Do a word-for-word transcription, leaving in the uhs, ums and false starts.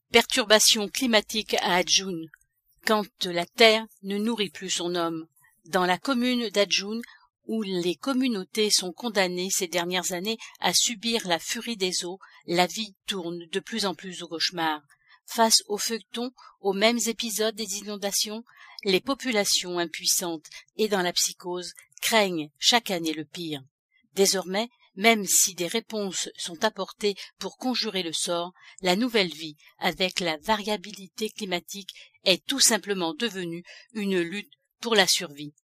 Perturbation climatique à Adjoun, quand la terre ne nourrit plus son homme. Dans la commune d'Adjoun, où les communautés sont condamnées ces dernières années à subir la furie des eaux, la vie tourne de plus en plus au cauchemar. Face aux feuilletons, aux mêmes épisodes des inondations, les populations impuissantes et dans la psychose craignent chaque année le pire. Désormais, même si des réponses sont apportées pour conjurer le sort, la nouvelle vie, avec la variabilité climatique, est tout simplement devenue une lutte pour la survie.